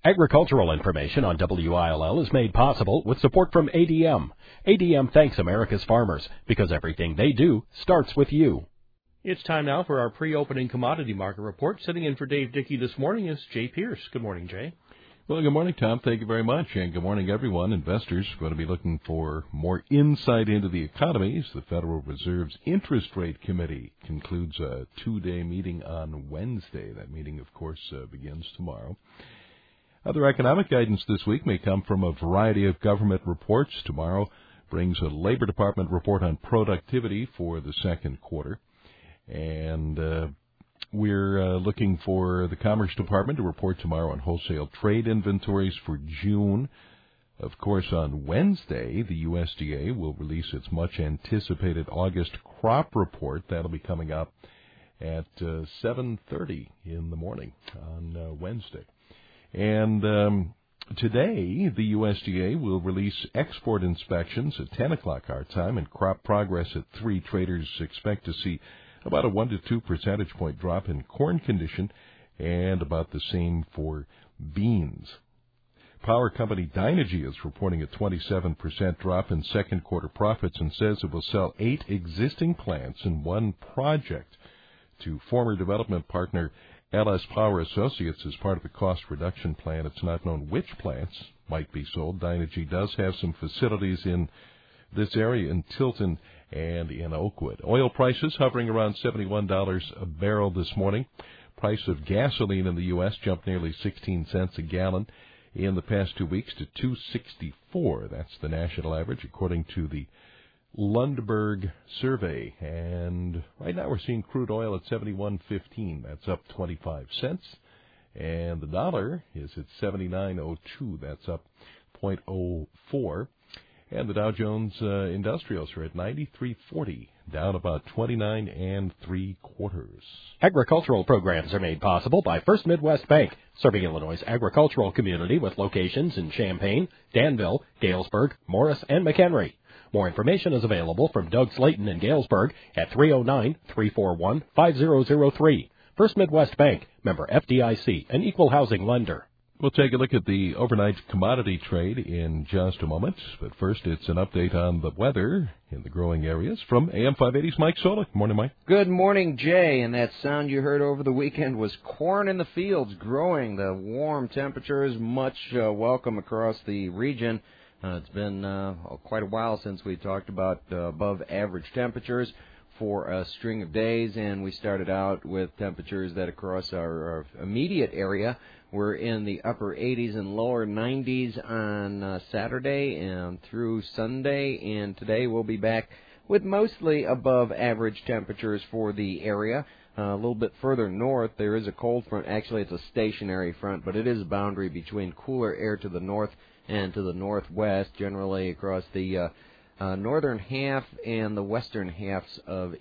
Agricultural information on WILL is made possible with support from ADM. ADM thanks America's farmers because everything they do starts with you. It's time now for our pre-opening commodity market report. Sitting in for Dave Dickey this morning is Jay Pierce. Good morning, Jay. Well, good morning, Tom. Thank you very much. And good morning, everyone. Investors are going to be looking for more insight into the economy as the Federal Reserve's Interest Rate Committee concludes a two-day meeting on Wednesday. That meeting, of course, begins tomorrow. Other economic guidance this week may come from a variety of government reports. Tomorrow brings a Labor Department report on productivity for the second quarter. And we're looking for the Commerce Department to report tomorrow on wholesale trade inventories for June. Of course, on Wednesday, the USDA will release its much-anticipated August crop report. That'll be coming up at 7:30 in the morning on Wednesday. And today, the USDA will release export inspections at 10 o'clock our time and crop progress at 3. Traders expect to see about a 1 to 2 percentage point drop in corn condition and about the same for beans. Power company Dynegy is reporting a 27% drop in second quarter profits and says it will sell 8 existing plants and 1 project to former development partner LS Power Associates as part of a cost reduction plan. It's not known which plants might be sold. Dynegy does have some facilities in this area in Tilton and in Oakwood. Oil prices hovering around $71 a barrel this morning. Price of gasoline in the U.S. jumped nearly 16 cents a gallon in the past 2 weeks to $2.64. That's the national average, according to the Lundberg survey. And right now we're seeing crude oil at $71.15. That's up 25 cents. And the dollar is at $79.02. That's up 0.04. And the Dow Jones Industrials are at 93.40, down about 29 3/4. Agricultural programs are made possible by First Midwest Bank, serving Illinois' agricultural community with locations in Champaign, Danville, Galesburg, Morris, and McHenry. More information is available from Doug Slayton in Galesburg at 309-341-5003. First Midwest Bank, member FDIC, an equal housing lender. We'll take a look at the overnight commodity trade in just a moment. But first, it's an update on the weather in the growing areas from AM 580's Mike Solik. Morning, Mike. Good morning, Jay. And that sound you heard over the weekend was corn in the fields growing. The warm temperatures, much welcome across the region. It's been quite a while since we talked about above average temperatures for a string of days, and we started out with temperatures that across our immediate area were in the upper 80s and lower 90s on Saturday and through Sunday, and today we'll be back with mostly above average temperatures for the area. A little bit further north, there is a cold front. Actually, it's a stationary front, but it is a boundary between cooler air to the north and to the northwest, generally across the northern half and the western halves of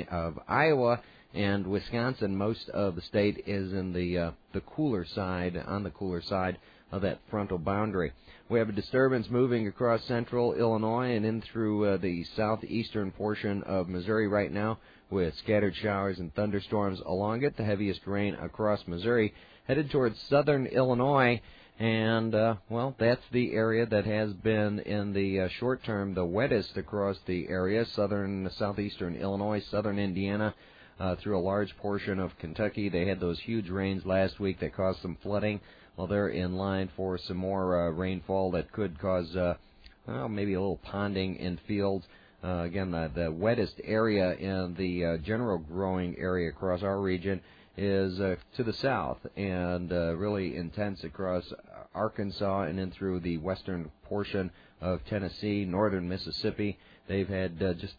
Iowa and Wisconsin. Most of the state is in the cooler side, on the cooler side of that frontal boundary. We have a disturbance moving across central Illinois and in through the southeastern portion of Missouri right now, with scattered showers and thunderstorms along it. The heaviest rain across Missouri headed towards southern Illinois. And, that's the area that has been, in the short term, the wettest across the area. Southeastern Illinois, southern Indiana, through a large portion of Kentucky. They had those huge rains last week that caused some flooding. Well, they're in line for some more rainfall that could cause, maybe a little ponding in fields. Again, the wettest area in the general growing area across our region is to the south, and really intense across Arkansas and in through the western portion of Tennessee, northern Mississippi. They've had just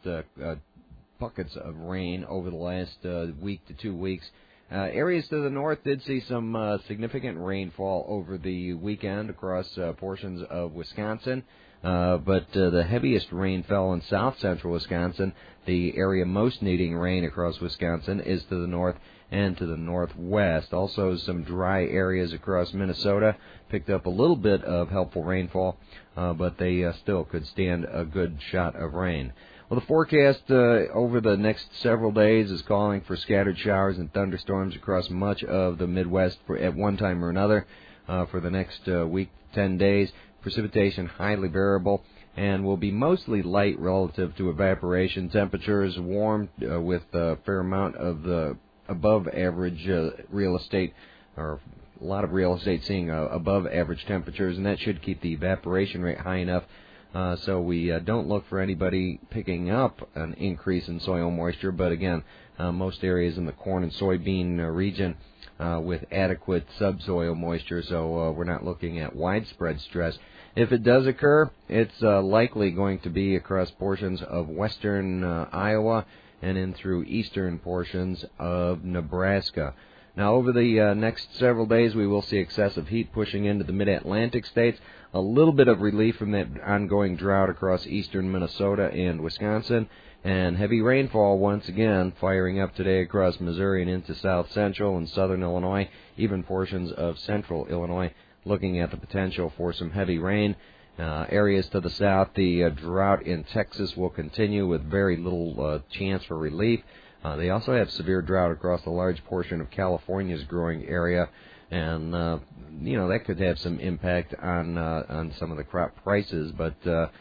buckets of rain over the last week to 2 weeks. Areas to the north did see some significant rainfall over the weekend across portions of Wisconsin. But the heaviest rain fell in south central Wisconsin. The area most needing rain across Wisconsin is to the north and to the northwest. Also, some dry areas across Minnesota picked up a little bit of helpful rainfall, but they still could stand a good shot of rain. Well, the forecast over the next several days is calling for scattered showers and thunderstorms across much of the Midwest at one time or another. for the next week, 10 days. Precipitation highly variable and will be mostly light relative to evaporation. Temperatures warm with a fair amount of the above average real estate, or a lot of real estate seeing above average temperatures, and that should keep the evaporation rate high enough so we don't look for anybody picking up an increase in soil moisture. But again, most areas in the corn and soybean region with adequate subsoil moisture, so we're not looking at widespread stress. If it does occur, it's likely going to be across portions of western Iowa and in through eastern portions of Nebraska. Now, over the next several days, we will see excessive heat pushing into the mid-Atlantic states, a little bit of relief from that ongoing drought across eastern Minnesota and Wisconsin, and heavy rainfall once again firing up today across Missouri and into south central and southern Illinois, even portions of central Illinois, looking at the potential for some heavy rain. Areas to the south, the drought in Texas will continue with very little chance for relief. They also have severe drought across a large portion of California's growing area, and that could have some impact on some of the crop prices, but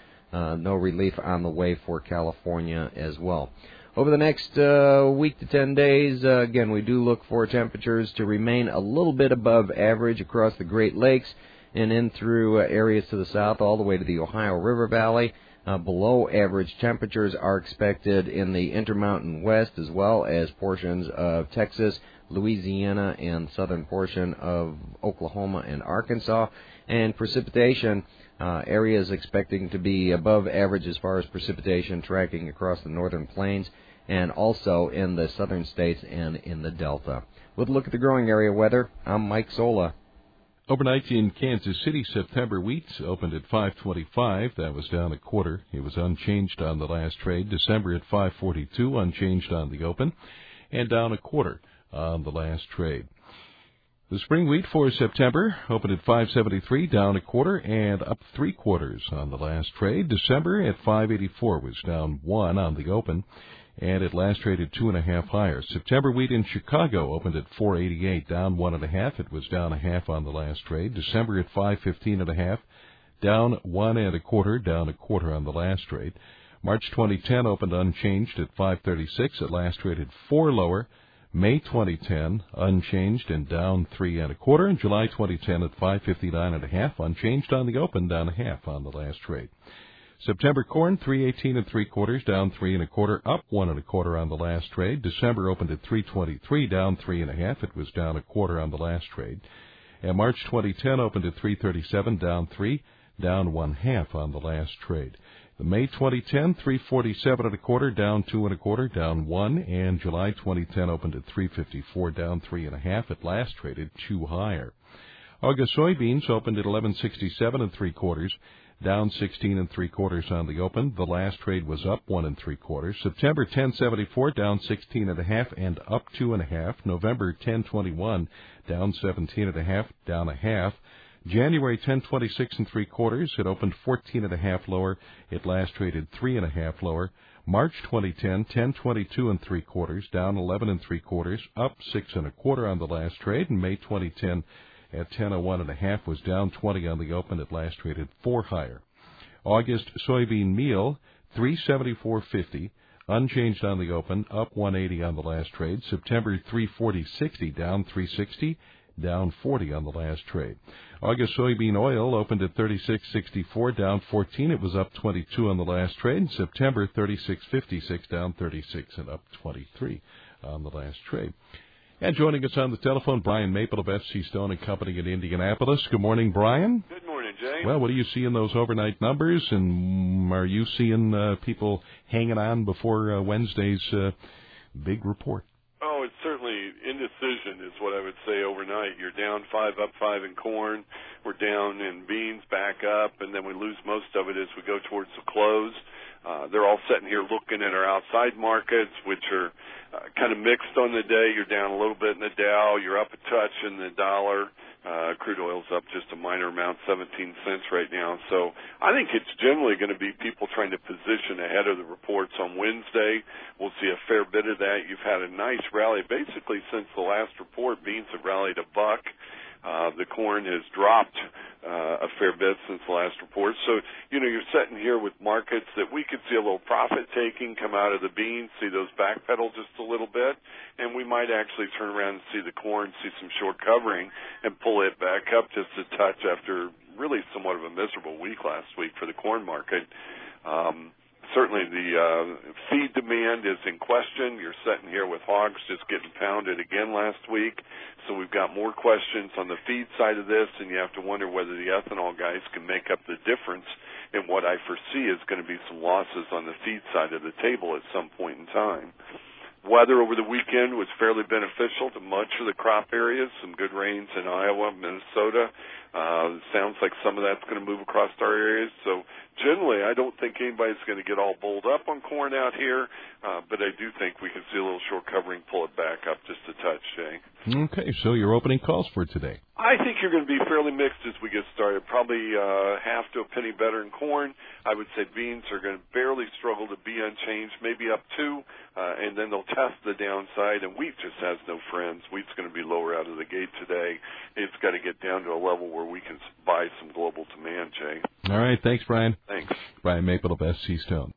no relief on the way for California as well. Over the next week to 10 days, again, we do look for temperatures to remain a little bit above average across the Great Lakes and in through areas to the south all the way to the Ohio River Valley. Below average temperatures are expected in the Intermountain West as well as portions of Texas, Louisiana, and southern portion of Oklahoma and Arkansas. And precipitation, areas expecting to be above average as far as precipitation tracking across the northern plains and also in the southern states and in the Delta. With a look at the growing area weather, I'm Mike Sola. Overnight in Kansas City, September wheat opened at 5.25. That was down a quarter. It was unchanged on the last trade. December at 5.42, unchanged on the open, and down a quarter on the last trade. The spring wheat for September opened at 5.73, down a quarter, and up 3/4 on the last trade. December at 5.84 was down 1 on the open, and it last traded 2.5 higher. September wheat in Chicago opened at 4.88, down 1.5. It was down 0.5 on the last trade. December at 5.15.5, down 1 1/4, down a quarter on the last trade. March 2010 opened unchanged at 5.36. It last traded 4 lower. May 2010 unchanged and down 3 1/4. And July 2010 at 5.59.5, unchanged on the open, down 0.5 on the last trade. September corn, 3.18 3/4, down 3 1/4, up 1 1/4 on the last trade. December opened at 3.23, down 3 1/2. It was down a quarter on the last trade. And March 2010 opened at 3.37, down 3, down 1/2 on the last trade. The May 2010, 3.47 1/4, down 2 1/4, down 1. And July 2010 opened at 3.54, down 3 1/2. It last traded 2 higher. August soybeans opened at 11.67 3/4. Down 16 3/4 on the open. The last trade was up 1 3/4. September 10.74, down 16 1/2 and up 2 1/2. November 10.21, down 17 1/2, down 1/2. January 10.26 3/4. It opened 14 1/2 lower. It last traded 3 1/2 lower. March 2010, 10.22 3/4, down 11 3/4, up 6 1/4 on the last trade. And May 2010 at 10.01 1/2 was down 20 on the open. It last traded 4 higher. August soybean meal, 3.74.50, unchanged on the open, up 1.80 on the last trade. September 3.40.60, down 3.60, down 40 on the last trade. August soybean oil opened at 36.64, down 14. It was up 22 on the last trade. September 36.56, down 36 and up 23 on the last trade. And joining us on the telephone, Brian Maple of FC Stone & Company in Indianapolis. Good morning, Brian. Good morning, Jay. Well, what do you see in those overnight numbers, and are you seeing people hanging on before Wednesday's big report? Oh, it's certainly indecision is what I would say overnight. You're down 5, up 5 in corn. We're down in beans, back up, and then we lose most of it as we go towards the close. They're all sitting here looking at our outside markets, which are kind of mixed on the day. You're down a little bit in the Dow. You're up a touch in the dollar. Crude oil's up just a minor amount, 17 cents right now. So I think it's generally going to be people trying to position ahead of the reports on Wednesday. We'll see a fair bit of that. You've had a nice rally basically since the last report. Beans have rallied $1. The corn has dropped a fair bit since the last report. So, you're sitting here with markets that we could see a little profit taking come out of the beans, see those backpedal just a little bit, and we might actually turn around and see the corn, see some short covering, and pull it back up just a touch after really somewhat of a miserable week last week for the corn market. Certainly the feed demand is in question. You're sitting here with hogs just getting pounded again last week. So we've got more questions on the feed side of this, and you have to wonder whether the ethanol guys can make up the difference in what I foresee is going to be some losses on the feed side of the table at some point in time. Weather over the weekend was fairly beneficial to much of the crop areas. Some good rains in Iowa, Minnesota. Sounds like some of that's going to move across our areas. So generally, I don't think anybody's going to get all bowled up on corn out here, but I do think we can see a little short covering, pull it back up just a touch, Jay. Okay, so your opening calls for today. I think you're going to be fairly mixed as we get started. Probably half to a penny better in corn. I would say beans are going to barely struggle to be unchanged, maybe up 2, and then they'll test the downside. And wheat just has no friends. Wheat's going to be lower out of the gate today. It's got to get down to a level where we can buy some global demand, Jay. All right, thanks, Brian. Thanks. Brian Maple of SC Stone.